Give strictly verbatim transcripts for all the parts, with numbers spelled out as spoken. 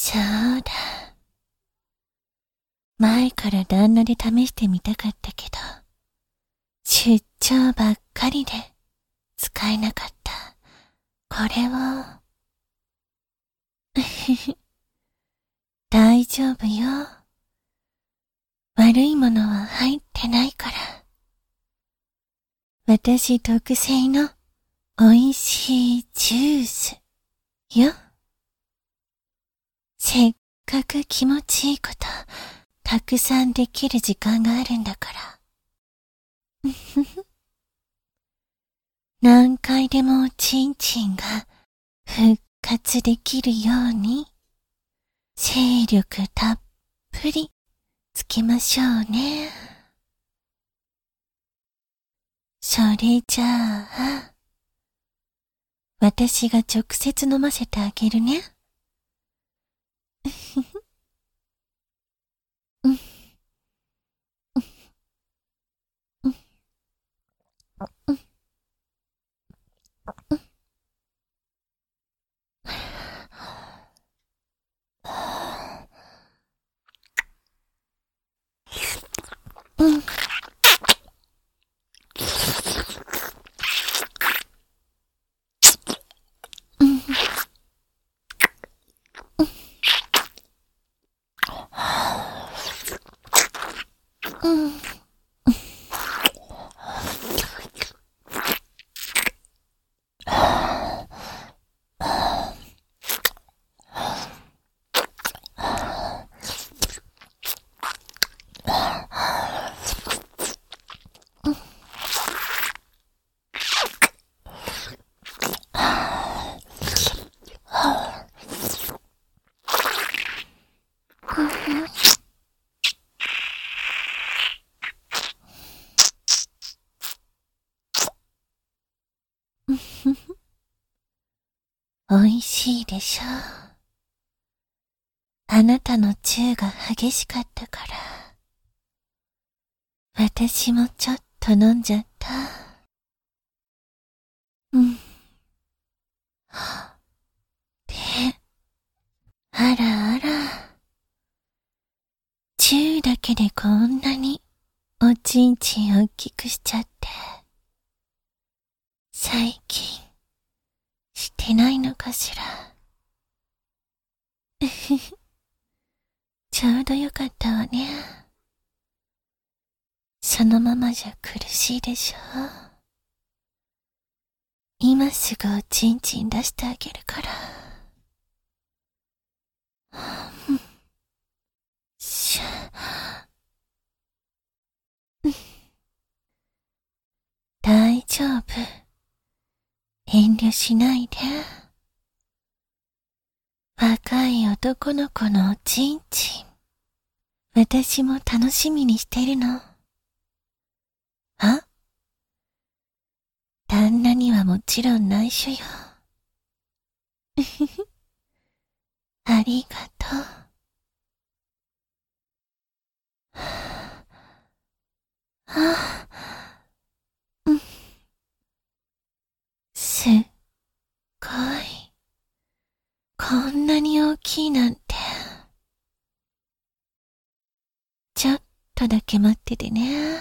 そうだ。前から旦那で試してみたかったけど、出張ばっかりで使えなかった。これを。大丈夫よ。悪いものは入ってないから。私特製の美味しいジュースよ。せっかく気持ちいいことたくさんできる時間があるんだから。何回でもチンチンが復活できるように精力たっぷりつけましょうね。それじゃあ、私が直接飲ませてあげるね。うん。美味しいでしょう。あなたのチューが激しかったから、私もちょっと飲んじゃった。うん。で、あらあら。チューだけでこんなにおちんちん大きくしちゃって。最近、してないのかしら。うふふ。ちょうどよかったわね。そのままじゃ苦しいでしょ。今すぐおちんちん出してあげるから。うん、しゃ、うん、大丈夫。遠慮しないで。若い男の子のおちんちん。私も楽しみにしてるの。あ？旦那にはもちろん内緒よ。うふふ。ありがとう。はあ、うん。すっごい。こんなに大きいなんて。ちょっとだけ待っててね。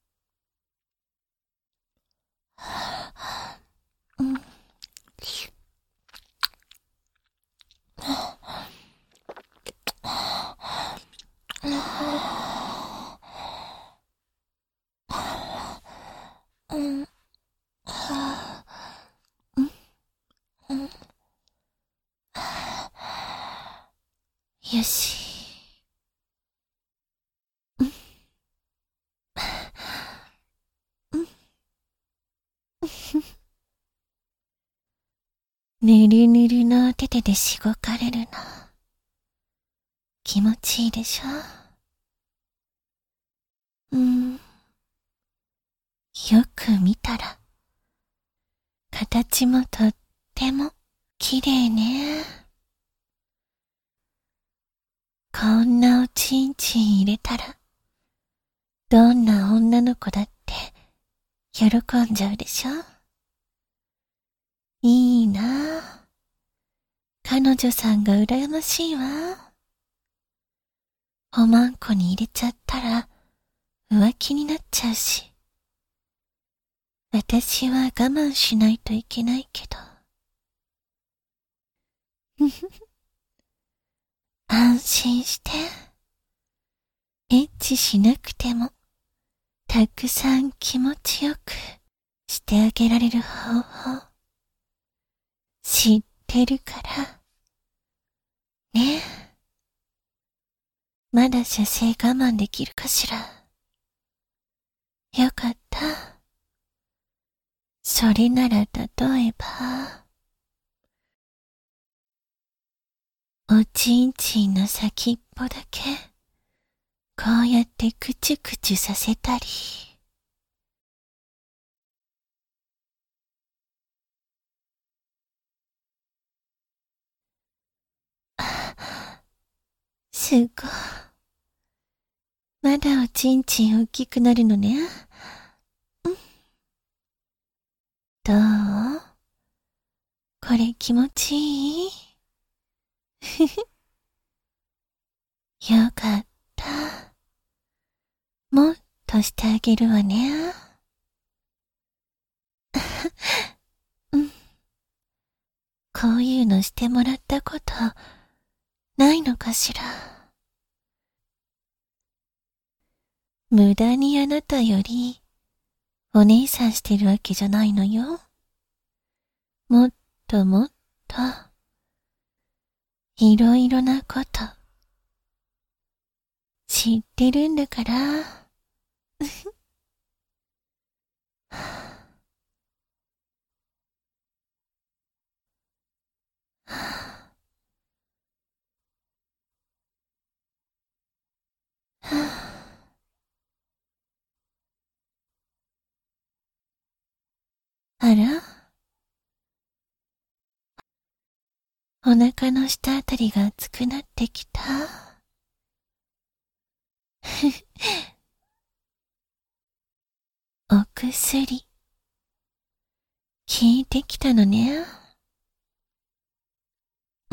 うん。うん。うん。よし。うん。うん。ぬるぬるの手手でしごかれるの。気持ちいいでしょ？うん。よく見たら、形もとっても綺麗ね。こんなおちんちん入れたら、どんな女の子だって喜んじゃうでしょ？いいなぁ。 彼女さんが羨ましいわ。おまんこに入れちゃったら浮気になっちゃうし。私は我慢しないといけないけど。ふふふ。安心して。エッチしなくても、たくさん気持ちよくしてあげられる方法、知ってるから。ねえ。まだ射精我慢できるかしら。よかった。それなら例えば、おちんちんの先っぽだけ、こうやってクチュクチュさせたり。すごい。まだおちんちん大きくなるのね。うん。どう？これ気持ちいい？ふふ。よかった。もっとしてあげるわね。うん。こういうのしてもらったことないのかしら。無駄にあなたよりお姉さんしてるわけじゃないのよ。もっともっといろいろなこと知ってるんだから。あら？お腹の下あたりが熱くなってきた。お薬、効いてきたのね。うん。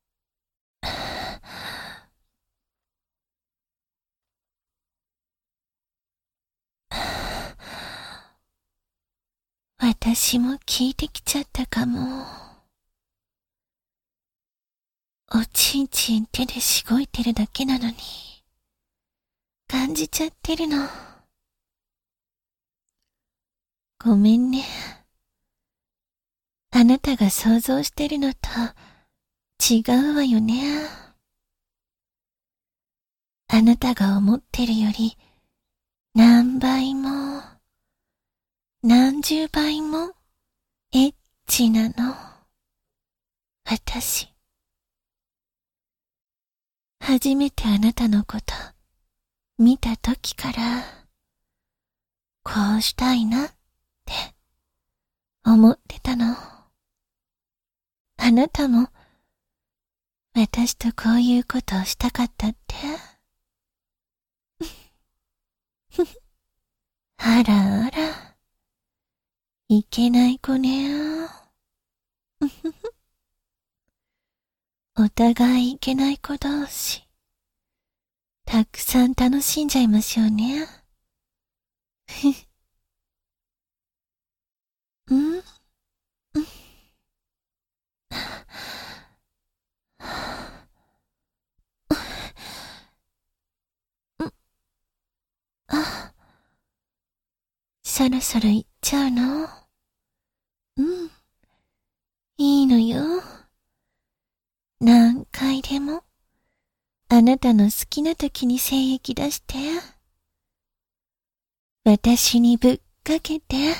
私も効いてきちゃったかも。おちんちん手でしごいてるだけなのに、感じちゃってるの。ごめんね。あなたが想像してるのと違うわよね。あなたが思ってるより何倍も何十倍もエッチなの。私。初めてあなたのこと見た時からこうしたいなって思ってたの。あなたも私とこういうことをしたかったって。あらあら、いけない子ね。お互いいけない子同士、たくさん楽しんじゃいましょうね。うん？うん。あ、そろそろ行っちゃうの？うん。いいのよ。何回でも、あなたの好きな時に精液出して。私にぶっかけて。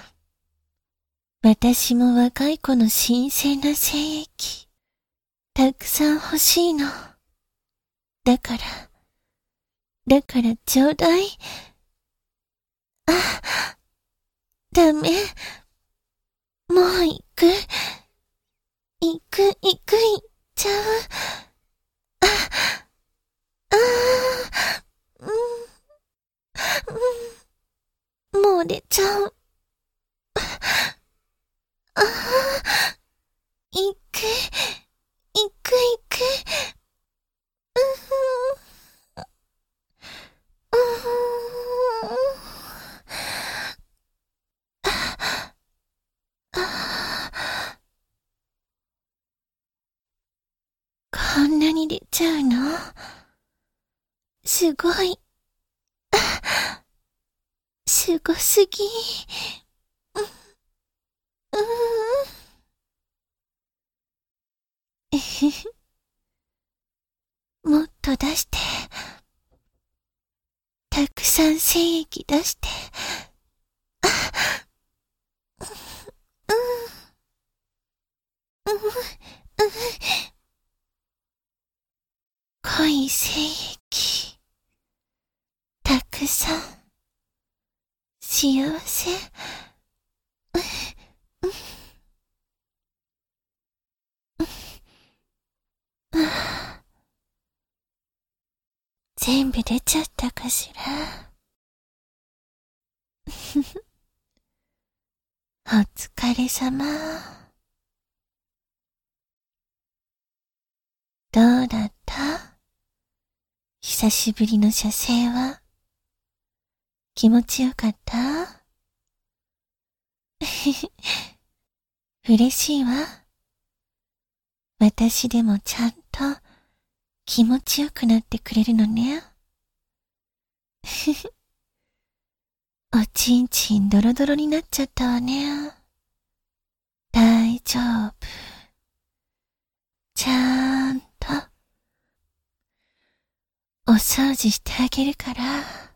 私も若い子の新鮮な精液、たくさん欲しいの。だから、だからちょうだい。あ、ダメ。もう行く。行く、行く、行っちゃう。あ、あー、うん、うん、もう出ちゃう。ああ、行く。 こんなに出ちゃうの？すごい。すごすぎ。う、うー。えへへ。もっと出して。たくさん精液出して。あ、うん、うん、うん。濃い精液。たくさん。幸せ。うん、うん、うん。全部出ちゃったかしら。お疲れ様。どうだった？久しぶりの射精は。気持ちよかった？嬉しいわ。私でもちゃんと気持ちよくなってくれるのね。おちんちんドロドロになっちゃったわね。大丈夫。ちゃんとお掃除してあげるから。